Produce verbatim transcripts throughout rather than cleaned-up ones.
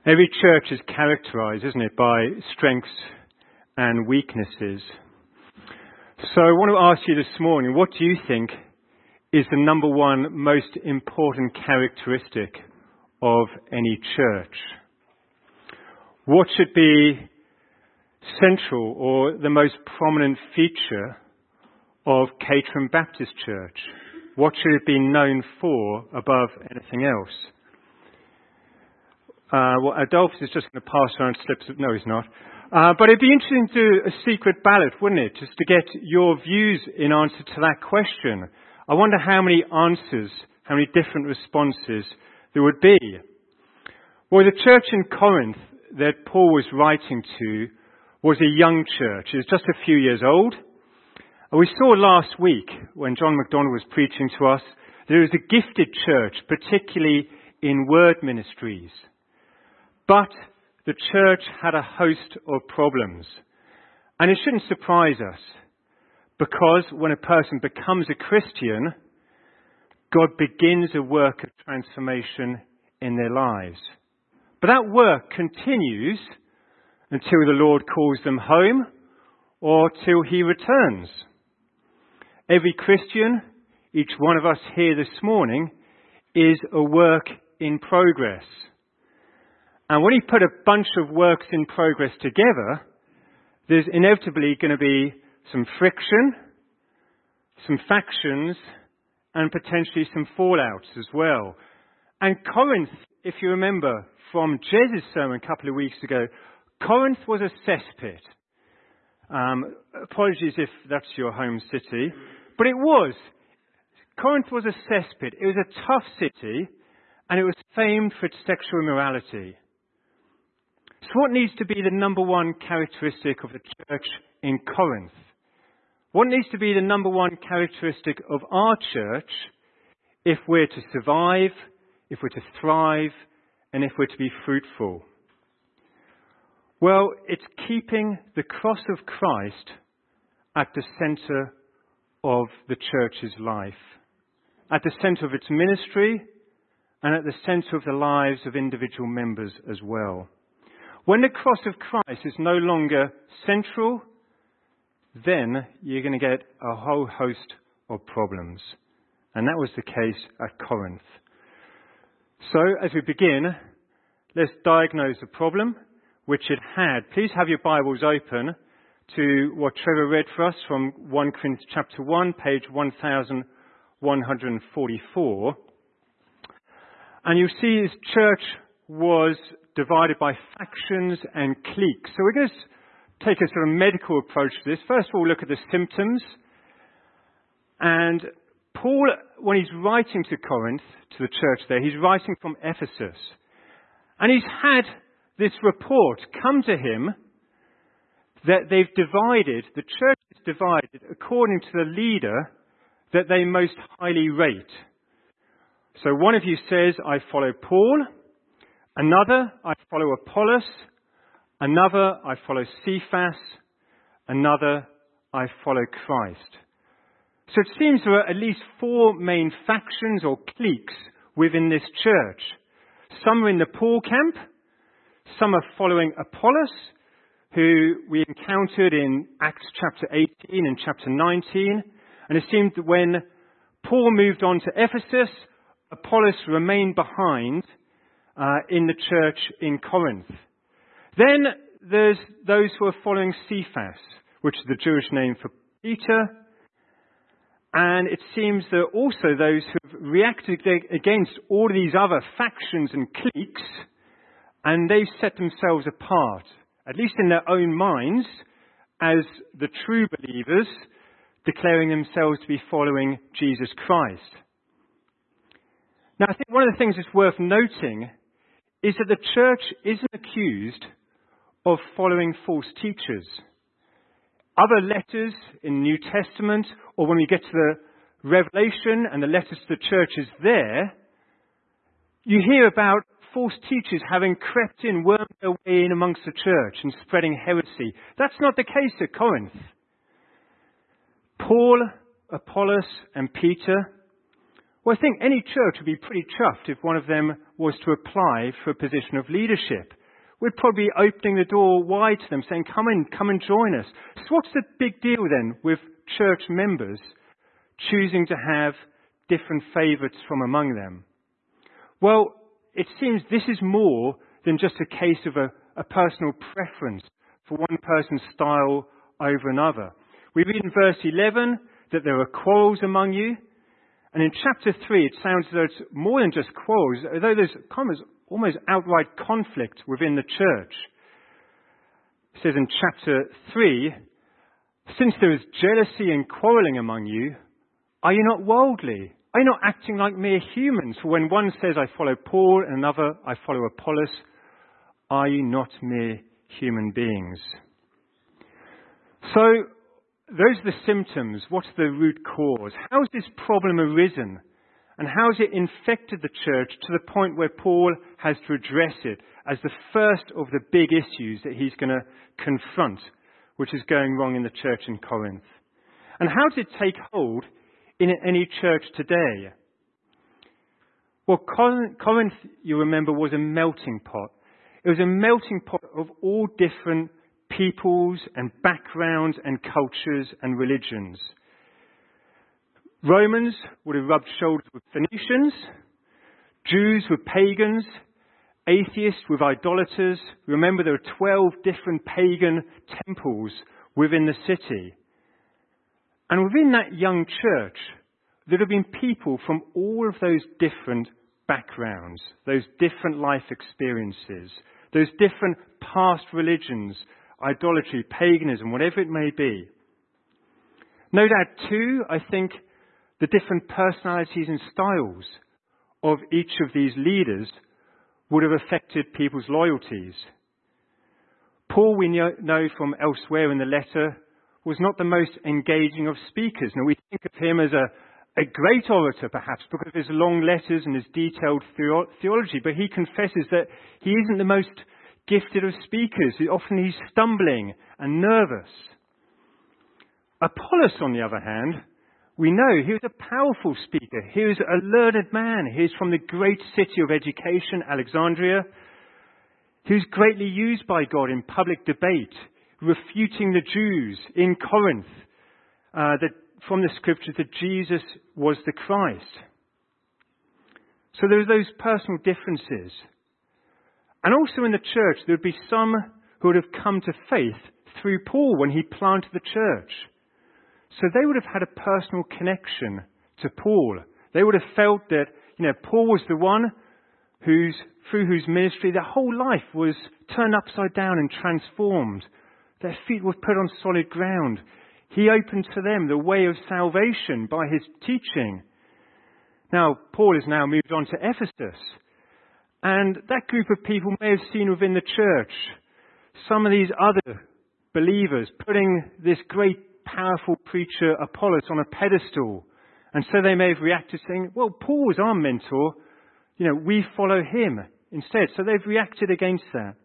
Every church is characterized, isn't it, by strengths and weaknesses. So I want to ask you this morning, what do you think is the number one most important characteristic of any church? What should be central or the most prominent feature of Caterham Baptist Church? What should it be known for above anything else? Uh, well, Adolphus is just going to pass around slips of... No, he's not. Uh, but it'd be interesting to do a secret ballot, wouldn't it? Just to get your views in answer to that question. I wonder how many answers, how many different responses there would be. Well, the church in Corinth that Paul was writing to was a young church. It was just a few years old. And we saw last week, when John MacDonald was preaching to us, there was a gifted church, particularly in word ministries. But the church had a host of problems. And it shouldn't surprise us, because when a person becomes a Christian, God begins a work of transformation in their lives. But that work continues until the Lord calls them home or till he returns. Every Christian, each one of us here this morning, is a work in progress. And when you put a bunch of works in progress together, there's inevitably going to be some friction, some factions, and potentially some fallouts as well. And Corinth, if you remember from Jez's sermon a couple of weeks ago, Corinth was a cesspit. Um, apologies if that's your home city, but it was. Corinth was a cesspit. It was a tough city, and it was famed for its sexual immorality. So what needs to be the number one characteristic of the church in Corinth? What needs to be the number one characteristic of our church if we're to survive, if we're to thrive, and if we're to be fruitful? Well, it's keeping the cross of Christ at the centre of the church's life, at the centre of its ministry, and at the centre of the lives of individual members as well. When the cross of Christ is no longer central, then you're going to get a whole host of problems. And that was the case at Corinth. So, as we begin, let's diagnose the problem which it had. Please have your Bibles open to what Trevor read for us from First Corinthians chapter one, page one thousand one hundred forty-four. And you see this church was divided by factions and cliques. So we're going to take a sort of medical approach to this. First of all, look at the symptoms. And Paul, when he's writing to Corinth, to the church there, he's writing from Ephesus. And he's had this report come to him that they've divided, the church is divided according to the leader that they most highly rate. So one of you says, I follow Paul. Another, I follow Apollos. Another, I follow Cephas. Another, I follow Christ. So it seems there are at least four main factions or cliques within this church. Some are in the Paul camp. Some are following Apollos, who we encountered in Acts chapter eighteen and chapter nineteen. And it seemed that when Paul moved on to Ephesus, Apollos remained behind uh, in the church in Corinth. Then there's those who are following Cephas, which is the Jewish name for Peter. And it seems there are also those who have reacted against all of these other factions and cliques, and they've set themselves apart, at least in their own minds, as the true believers, declaring themselves to be following Jesus Christ. Now, I think one of the things that's worth noting is that the church isn't accused of following false teachers. Other letters in the New Testament, or when we get to the Revelation and the letters to the churches there, you hear about false teachers having crept in, wormed their way in amongst the church and spreading heresy. That's not the case at Corinth. Paul, Apollos, and Peter Well, I think any church would be pretty chuffed if one of them was to apply for a position of leadership. We'd probably be opening the door wide to them, saying, come in, come and join us. So what's the big deal then with church members choosing to have different favourites from among them? Well, it seems this is more than just a case of a, a personal preference for one person's style over another. We read in verse eleven that there are quarrels among you. And in chapter three, it sounds as though it's more than just quarrels, although there's kind of almost outright conflict within the church. It says in chapter three, since there is jealousy and quarrelling among you, are you not worldly? Are you not acting like mere humans? For when one says, I follow Paul, and another, I follow Apollos, are you not mere human beings? So, those are the symptoms. What's the root cause? How has this problem arisen? And how has it infected the church to the point where Paul has to address it as the first of the big issues that he's going to confront, which is going wrong in the church in Corinth? And how does it take hold in any church today? Well, Corinth, you remember, was a melting pot. It was a melting pot of all different peoples and backgrounds and cultures and religions. Romans would have rubbed shoulders with Phoenicians, Jews with pagans, atheists with idolaters. Remember, there are twelve different pagan temples within the city. And within that young church, there have been people from all of those different backgrounds, those different life experiences, those different past religions, idolatry, paganism, whatever it may be. No doubt, too, I think the different personalities and styles of each of these leaders would have affected people's loyalties. Paul, we know from elsewhere in the letter, was not the most engaging of speakers. Now, we think of him as a, a great orator, perhaps, because of his long letters and his detailed theo- theology, but he confesses that he isn't the most gifted of speakers. Often he's stumbling and nervous. Apollos, on the other hand, we know he was a powerful speaker. He was a learned man. He was from the great city of education, Alexandria. He was greatly used by God in public debate, refuting the Jews in Corinth, uh, that from the scriptures that Jesus was the Christ. So there are those personal differences. And also in the church, there would be some who would have come to faith through Paul when he planted the church. So they would have had a personal connection to Paul. They would have felt that, you know, Paul was the one whose, through whose ministry their whole life was turned upside down and transformed. Their feet were put on solid ground. He opened to them the way of salvation by his teaching. Now, Paul has now moved on to Ephesus. And that group of people may have seen within the church some of these other believers putting this great, powerful preacher Apollos on a pedestal. And so they may have reacted saying, well, Paul was our mentor. You know, we follow him instead. So they've reacted against that.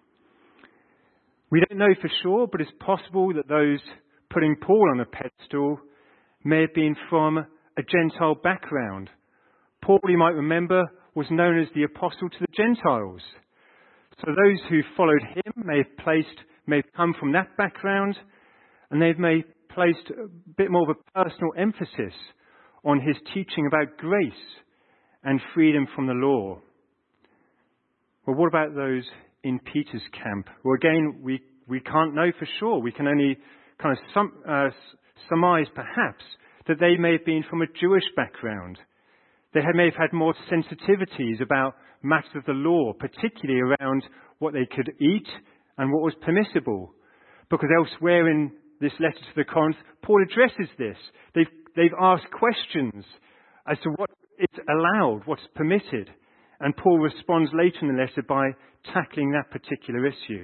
We don't know for sure, but it's possible that those putting Paul on a pedestal may have been from a Gentile background. Paul, you might remember, was known as the apostle to the Gentiles. So those who followed him may have placed, may have come from that background, and they've may placed a bit more of a personal emphasis on his teaching about grace and freedom from the law. Well, what about those in Peter's camp? Well, again, we, we can't know for sure. We can only kind of sum, uh, surmise, perhaps, that they may have been from a Jewish background. They may have had more sensitivities about matters of the law, particularly around what they could eat and what was permissible. Because elsewhere in this letter to the Corinth, Paul addresses this. They've, they've asked questions as to what is allowed, what's permitted. And Paul responds later in the letter by tackling that particular issue.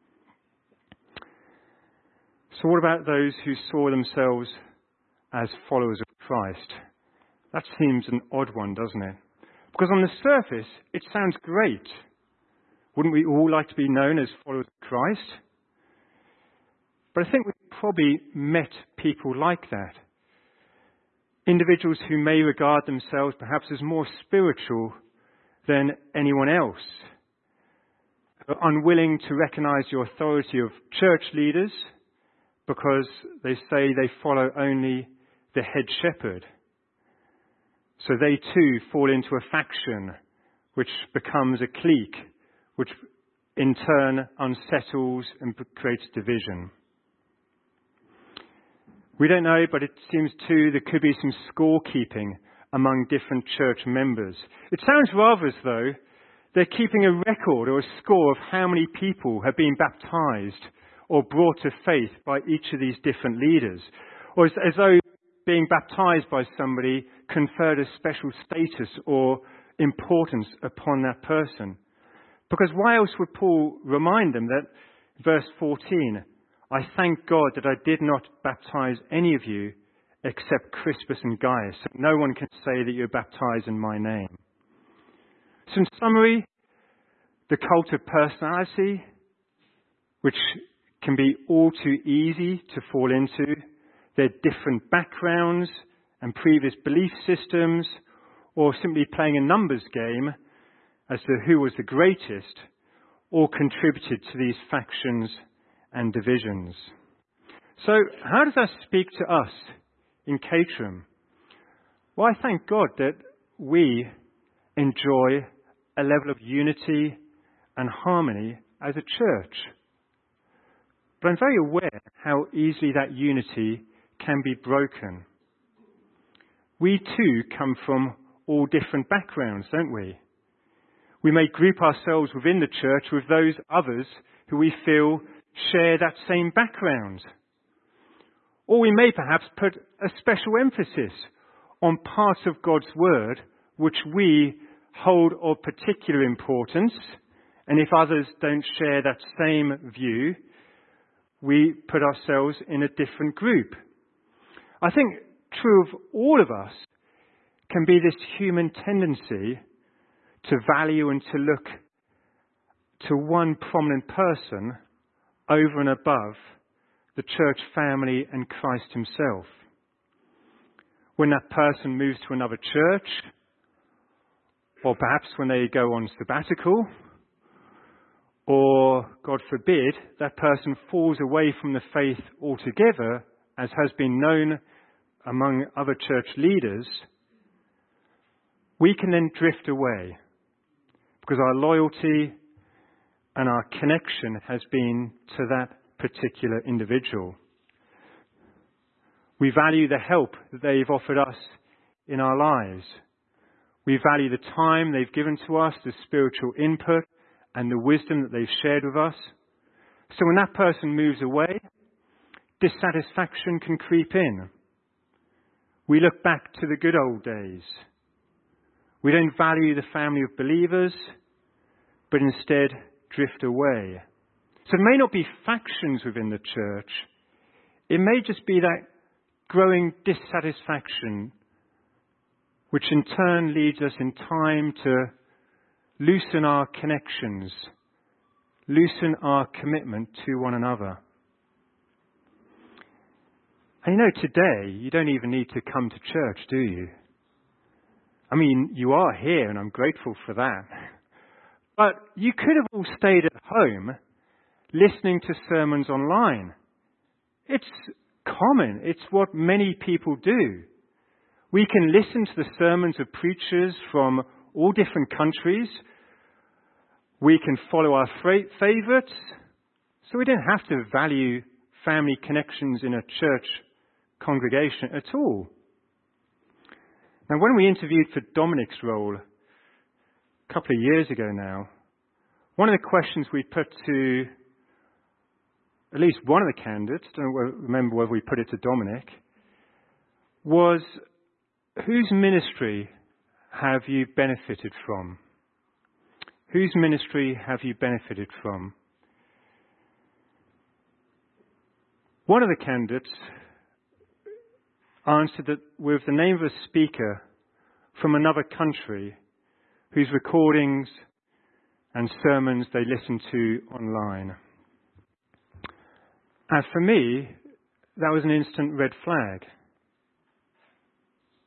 So what about those who saw themselves as followers of Christ? That seems an odd one, doesn't it? Because on the surface, it sounds great. Wouldn't we all like to be known as followers of Christ? But I think we've probably met people like that. Individuals who may regard themselves perhaps as more spiritual than anyone else, are unwilling to recognize the authority of church leaders because they say they follow only the head shepherd. So they too fall into a faction which becomes a clique, which in turn unsettles and creates division. We don't know, but it seems too there could be some scorekeeping among different church members. It sounds rather as though they're keeping a record or a score of how many people have been baptized or brought to faith by each of these different leaders. Or as, as though being baptized by somebody conferred a special status or importance upon that person. Because why else would Paul remind them that, verse fourteen, I thank God that I did not baptize any of you except Crispus and Gaius. So no one can say that you're baptized in my name. So in summary, the cult of personality, which can be all too easy to fall into, their different backgrounds and previous belief systems, or simply playing a numbers game as to who was the greatest, all contributed to these factions and divisions. So how does that speak to us in Caterham? Well, I thank God that we enjoy a level of unity and harmony as a church. But I'm very aware how easily that unity can be broken. We too come from all different backgrounds, don't we? We may group ourselves within the church with those others who we feel share that same background. Or we may perhaps put a special emphasis on parts of God's Word which we hold of particular importance, and if others don't share that same view, we put ourselves in a different group. I think true of all of us can be this human tendency to value and to look to one prominent person over and above the church family and Christ himself. When that person moves to another church, or perhaps when they go on sabbatical, or, God forbid, that person falls away from the faith altogether, as has been known among other church leaders, we can then drift away because our loyalty and our connection has been to that particular individual. We value the help that they've offered us in our lives. We value the time they've given to us, the spiritual input and the wisdom that they've shared with us. So when that person moves away, dissatisfaction can creep in. We look back to the good old days. We don't value the family of believers, but instead drift away. So it may not be factions within the church. It may just be that growing dissatisfaction, which in turn leads us in time to loosen our connections, loosen our commitment to one another. And you know, today, you don't even need to come to church, do you? I mean, you are here, and I'm grateful for that. But you could have all stayed at home listening to sermons online. It's common. It's what many people do. We can listen to the sermons of preachers from all different countries. We can follow our favourites. So we don't have to value family connections in a church congregation at all. Now, when we interviewed for Dominic's role a couple of years ago now, one of the questions we put to at least one of the candidates, I don't remember whether we put it to Dominic, was, whose ministry have you benefited from? Whose ministry have you benefited from? One of the candidates answered that with the name of a speaker from another country whose recordings and sermons they listen to online. And for me, that was an instant red flag.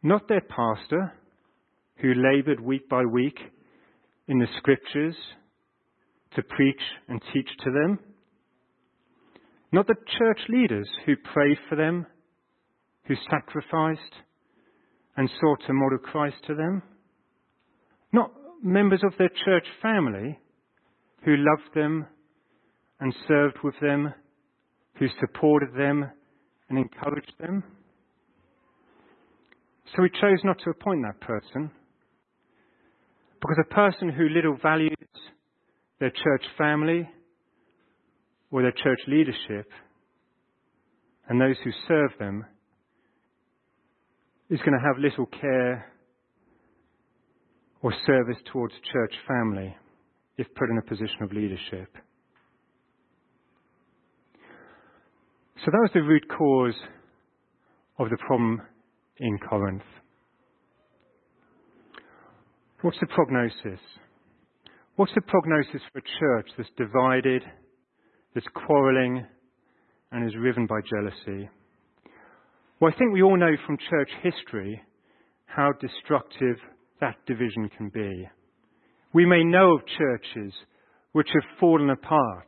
Not their pastor, who laboured week by week in the scriptures to preach and teach to them. Not the church leaders who prayed for them, who sacrificed and sought to model Christ to them. Not members of their church family who loved them and served with them, who supported them and encouraged them. So we chose not to appoint that person, because a person who little values their church family or their church leadership and those who serve them is going to have little care or service towards church family if put in a position of leadership. So that was the root cause of the problem in Corinth. What's the prognosis? What's the prognosis for a church that's divided, that's quarrelling, and is riven by jealousy? Well, I think we all know from church history how destructive that division can be. We may know of churches which have fallen apart,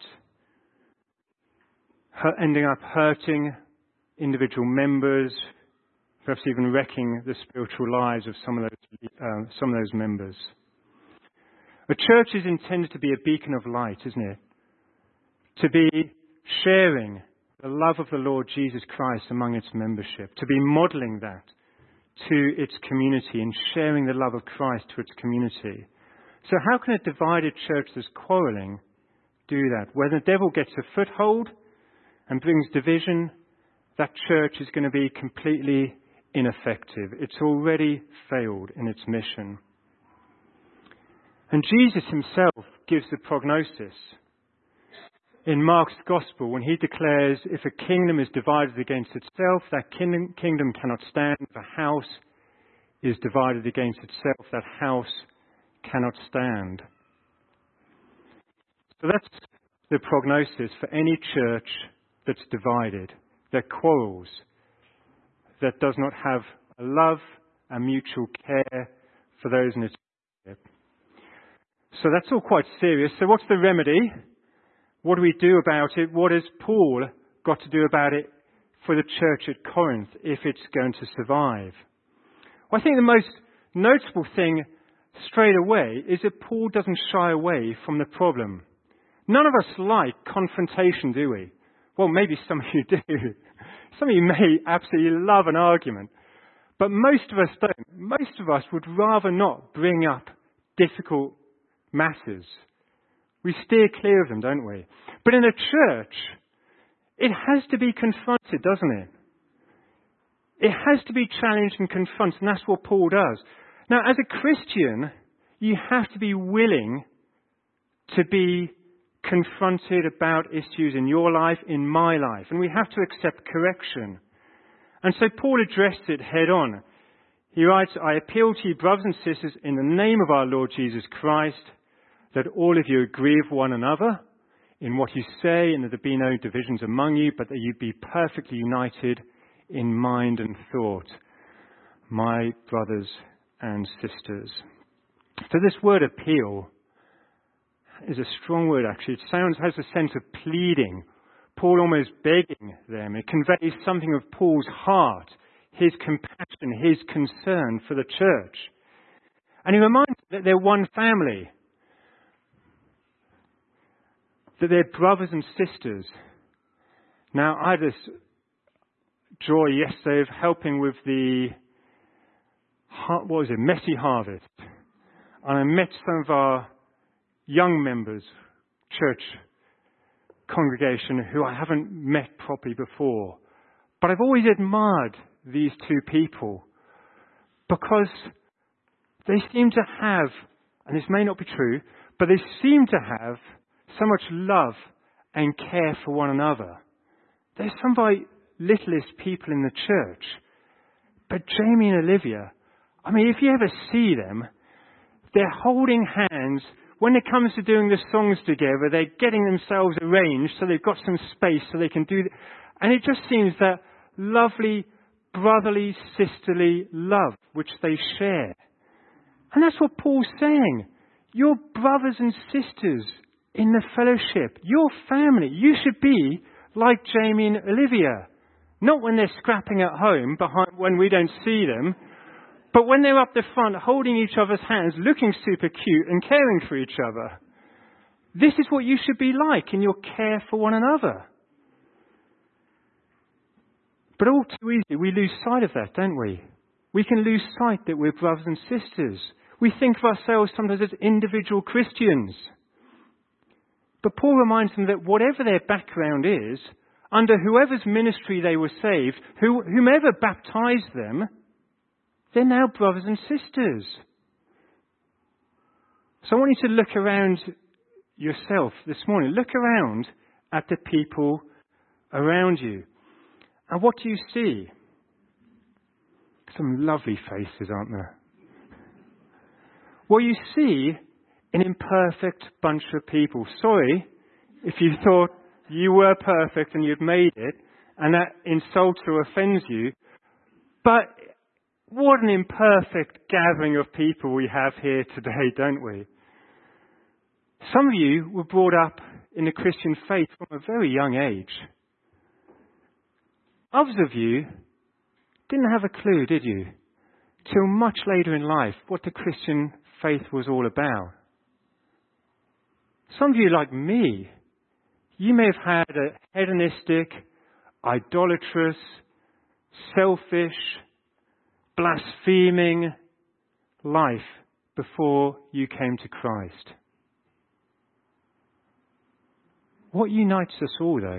ending up hurting individual members, perhaps even wrecking the spiritual lives of some of those, uh, some of those members. A church is intended to be a beacon of light, isn't it? To be sharing the love of the Lord Jesus Christ among its membership, to be modelling that to its community and sharing the love of Christ to its community. So how can a divided church that's quarrelling do that? When the devil gets a foothold and brings division, that church is going to be completely ineffective. It's already failed in its mission. And Jesus himself gives the prognosis in Mark's Gospel when he declares, if a kingdom is divided against itself, that kingdom, kingdom cannot stand. If a house is divided against itself, that house cannot stand. So that's the prognosis for any church that's divided, that quarrels, that does not have a love and mutual care for those in its membership. So that's all quite serious. So what's the remedy? What do we do about it? What has Paul got to do about it for the church at Corinth if it's going to survive? Well, I think the most notable thing straight away is that Paul doesn't shy away from the problem. None of us like confrontation, do we? Well, maybe some of you do. Some of you may absolutely love an argument. But most of us don't. Most of us would rather not bring up difficult matters. We steer clear of them, don't we? But in a church, it has to be confronted, doesn't it? It has to be challenged and confronted, and that's what Paul does. Now, as a Christian, you have to be willing to be confronted about issues in your life, in my life, and we have to accept correction. And so Paul addressed it head on. He writes, I appeal to you, brothers and sisters, in the name of our Lord Jesus Christ, that all of you agree with one another in what you say, and that there be no divisions among you, but that you be perfectly united in mind and thought, my brothers and sisters. So this word appeal is a strong word, actually. It sounds, has a sense of pleading. Paul almost begging them. It conveys something of Paul's heart, his compassion, his concern for the church. And he reminds them that they're one family, that they're brothers and sisters. Now, I had this joy yesterday of helping with the, what was it, Messy Harvest. And I met some of our young members, church congregation, who I haven't met properly before. But I've always admired these two people because they seem to have, and this may not be true, but they seem to have so much love and care for one another. They're some of the littlest people in the church. But Jamie and Olivia, I mean, if you ever see them, they're holding hands. When it comes to doing the songs together, they're getting themselves arranged so they've got some space so they can do that. And it just seems that lovely brotherly, sisterly love which they share. And that's what Paul's saying. Your brothers and sisters in the fellowship, your family, you should be like Jamie and Olivia. Not when they're scrapping at home behind when we don't see them, but when they're up the front holding each other's hands, looking super cute and caring for each other. This is what you should be like in your care for one another. But all too easily we lose sight of that, don't we? We can lose sight that we're brothers and sisters. We think of ourselves sometimes as individual Christians. But Paul reminds them that whatever their background is, under whoever's ministry they were saved, who, whomever baptized them, they're now brothers and sisters. So I want you to look around yourself this morning. Look around at the people around you. And what do you see? Some lovely faces, aren't there? Well, you see an imperfect bunch of people. Sorry if you thought you were perfect and you'd made it, and that insults or offends you. But what an imperfect gathering of people we have here today, don't we? Some of you were brought up in the Christian faith from a very young age. Others of you didn't have a clue, did you, till much later in life, what the Christian faith was all about. Some of you, like me, you may have had a hedonistic, idolatrous, selfish, blaspheming life before you came to Christ. What unites us all, though,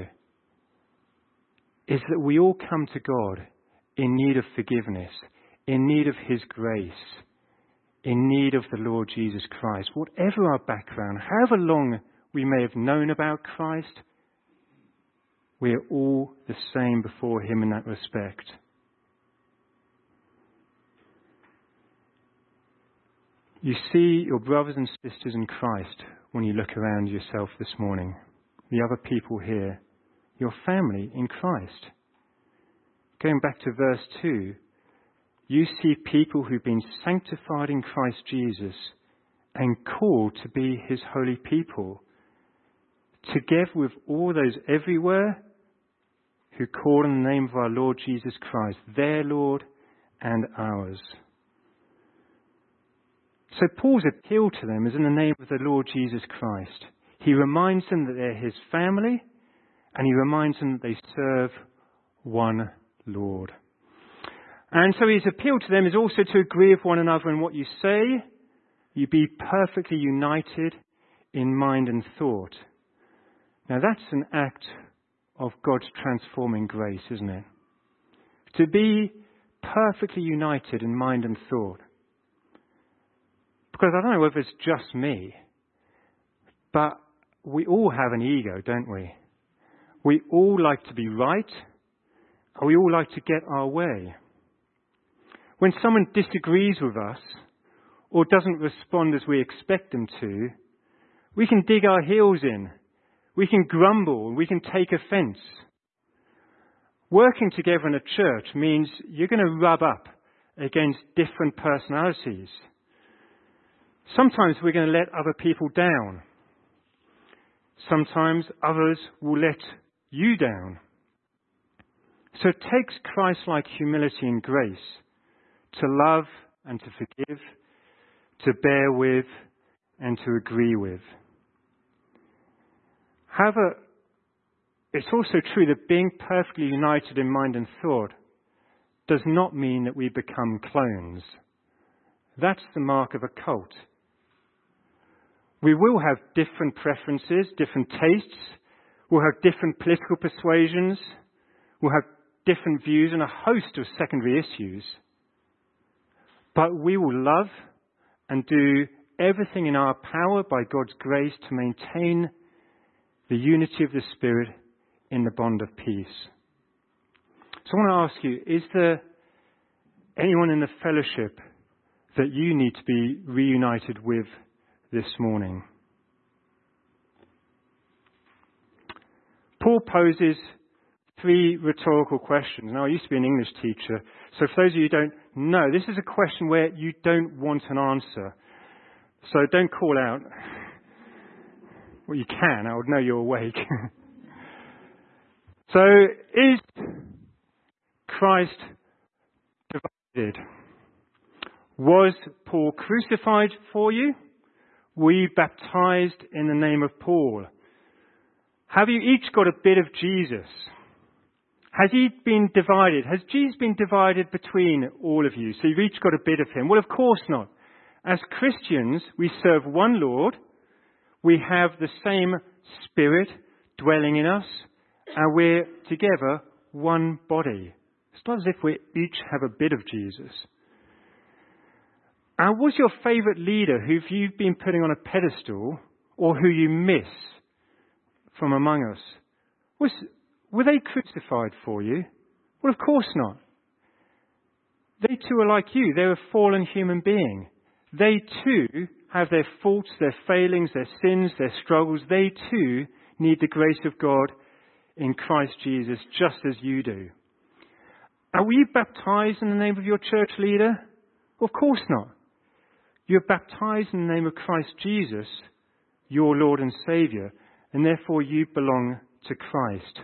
is that we all come to God in need of forgiveness, in need of His grace, in need of the Lord Jesus Christ. Whatever our background, however long we may have known about Christ, we are all the same before Him in that respect. You see your brothers and sisters in Christ when you look around yourself this morning. The other people here, your family in Christ. Going back to verse two, you see people who've been sanctified in Christ Jesus and called to be His holy people, together with all those everywhere who call on the name of our Lord Jesus Christ, their Lord and ours. So Paul's appeal to them is in the name of the Lord Jesus Christ. He reminds them that they're His family, and he reminds them that they serve one Lord. And so his appeal to them is also to agree with one another in what you say. You be perfectly united in mind and thought. Now that's an act of God's transforming grace, isn't it? To be perfectly united in mind and thought. Because I don't know whether it's just me, but we all have an ego, don't we? We all like to be right, and we all like to get our way. When someone disagrees with us, or doesn't respond as we expect them to, we can dig our heels in. We can grumble, we can take offence. Working together in a church means you're going to rub up against different personalities. Sometimes we're going to let other people down. Sometimes others will let you down. So it takes Christ-like humility and grace to love and to forgive, to bear with and to agree with. However, it's also true that being perfectly united in mind and thought does not mean that we become clones. That's the mark of a cult. We will have different preferences, different tastes. We'll have different political persuasions. We'll have different views on a host of secondary issues. But we will love and do everything in our power by God's grace to maintain the unity of the Spirit in the bond of peace. So I want to ask you, is there anyone in the fellowship that you need to be reunited with this morning? Paul poses three rhetorical questions. Now, I used to be an English teacher, so for those of you who don't know, this is a question where you don't want an answer. So don't call out. Well, you can. I would know you're awake. So, is Christ divided? Was Paul crucified for you? Were you baptized in the name of Paul? Have you each got a bit of Jesus? Has he been divided? Has Jesus been divided between all of you? So you've each got a bit of him? Well, of course not. As Christians, we serve one Lord. We have the same Spirit dwelling in us. And we're together one body. It's not as if we each have a bit of Jesus. And was your favourite leader who you've been putting on a pedestal or who you miss from among us, was, were they crucified for you? Well, of course not. They too are like you. They're a fallen human being. They too have their faults, their failings, their sins, their struggles. They too need the grace of God in Christ Jesus, just as you do. Are we baptized in the name of your church leader? Of course not. You're baptized in the name of Christ Jesus, your Lord and Saviour, and therefore you belong to Christ.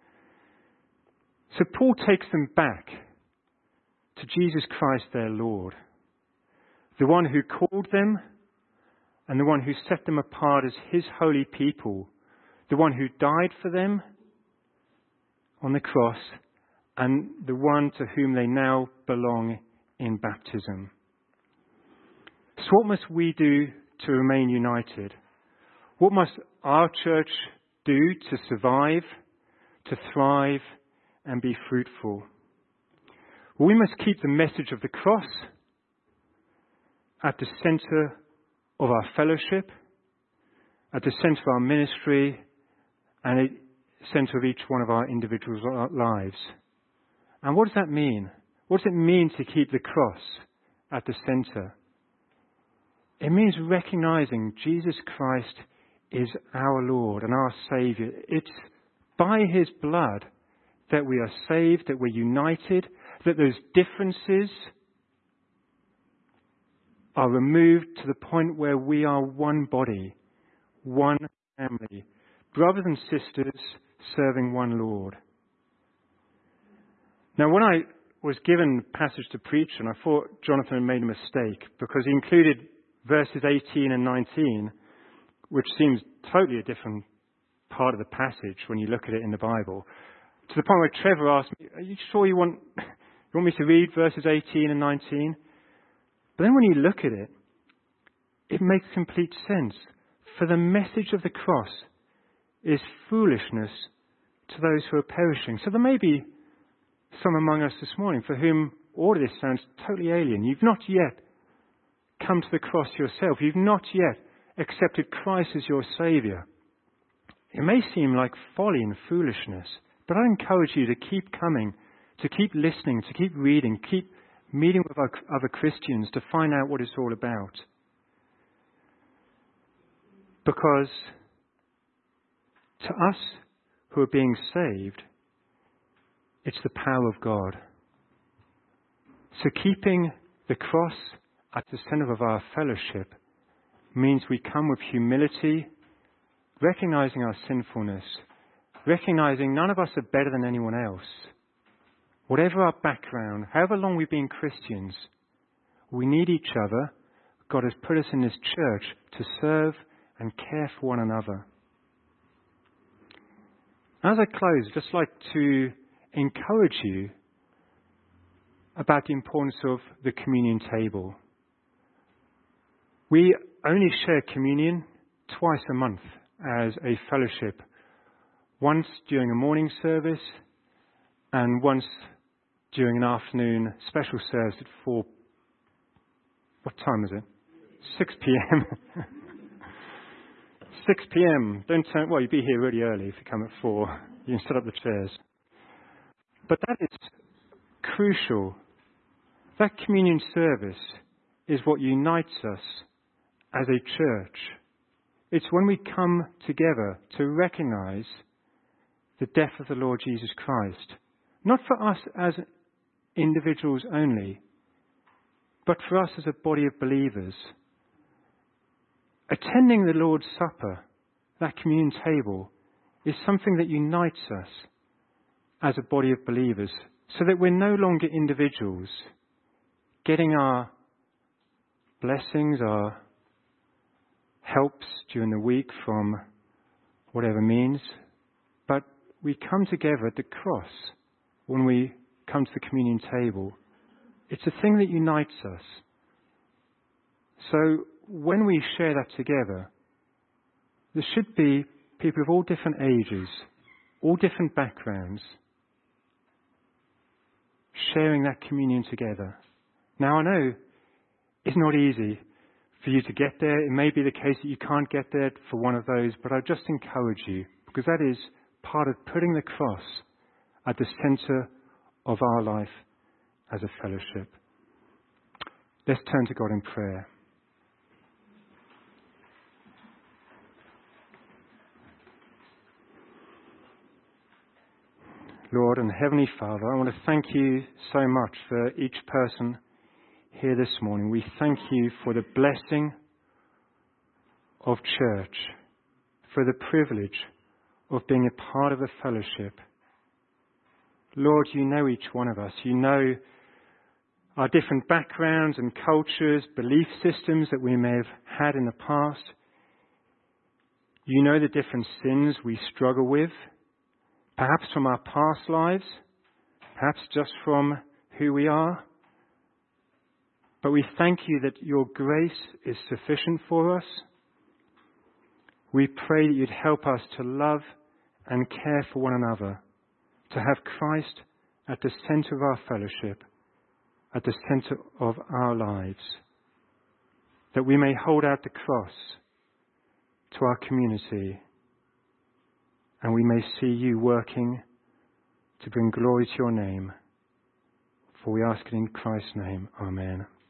So Paul takes them back to Jesus Christ, their Lord, the one who called them and the one who set them apart as his holy people, the one who died for them on the cross, and the one to whom they now belong in baptism. So what must we do to remain united? What must our church do to survive, to thrive, and be fruitful? Well, we must keep the message of the cross at the centre of our fellowship, at the centre of our ministry, and at the centre of each one of our individual lives. And what does that mean? What does it mean to keep the cross at the centre? It means recognizing Jesus Christ is our Lord and our Saviour. It's by his blood that we are saved, that we're united, that those differences are removed to the point where we are one body, one family, brothers and sisters serving one Lord. Now, when I was given a passage to preach, and I thought Jonathan had made a mistake because he included verses eighteen and nineteen, which seems totally a different part of the passage when you look at it in the Bible, to the point where Trevor asked me, are you sure you want, you want me to read verses eighteen and nineteen? But then when you look at it, it makes complete sense. For the message of the cross is foolishness to those who are perishing. So there may be some among us this morning for whom all of this sounds totally alien. You've not yet come to the cross yourself. You've not yet accepted Christ as your Saviour. It may seem like folly and foolishness, but I encourage you to keep coming, to keep listening, to keep reading, keep meeting with other Christians to find out what it's all about. Because to us who are being saved, it's the power of God. So keeping the cross at the centre of our fellowship means we come with humility, recognizing our sinfulness, recognizing none of us are better than anyone else. Whatever our background, however long we've been Christians, we need each other. God has put us in this church to serve and care for one another. As I close, I'd just like to encourage you about the importance of the communion table. We only share communion twice a month as a fellowship. Once during a morning service and once during an afternoon special service at four. What time is it? six p.m. six p.m. Don't turn, well, you'd be here really early if you come at four. You can set up the chairs. But that is crucial. That communion service is what unites us as a church. It's when we come together to recognize the death of the Lord Jesus Christ, not for us as individuals only, but for us as a body of believers. Attending the Lord's Supper, that communion table, is something that unites us as a body of believers, so that we're no longer individuals getting our blessings, our helps during the week from whatever means, but we come together at the cross when we come to the communion table. It's a thing that unites us. So when we share that together, there should be people of all different ages, all different backgrounds, sharing that communion together. Now, I know it's not easy for you to get there. It may be the case that you can't get there for one of those, but I just encourage you, because that is part of putting the cross at the centre of our life as a fellowship. Let's turn to God in prayer. Lord and Heavenly Father, I want to thank you so much for each person here this morning. We thank you for the blessing of church, for the privilege of being a part of a fellowship. Lord, you know each one of us. You know our different backgrounds and cultures, belief systems that we may have had in the past. You know the different sins we struggle with, perhaps from our past lives, perhaps just from who we are. But we thank you that your grace is sufficient for us. We pray that you'd help us to love and care for one another, to have Christ at the centre of our fellowship, at the centre of our lives, that we may hold out the cross to our community, and we may see you working to bring glory to your name. For we ask it in Christ's name. Amen.